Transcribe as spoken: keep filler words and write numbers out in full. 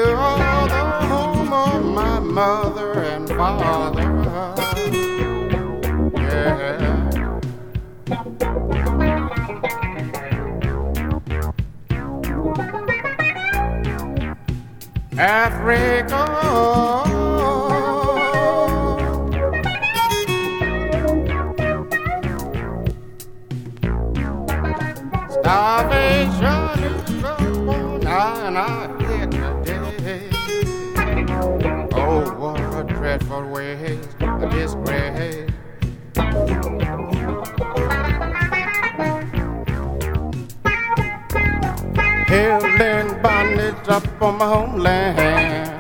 the home of my mother and father. Yeah. Africa, starvation is upon our head today. Oh, what a dreadful waste, a disgrace. Held in bondage up on my homeland.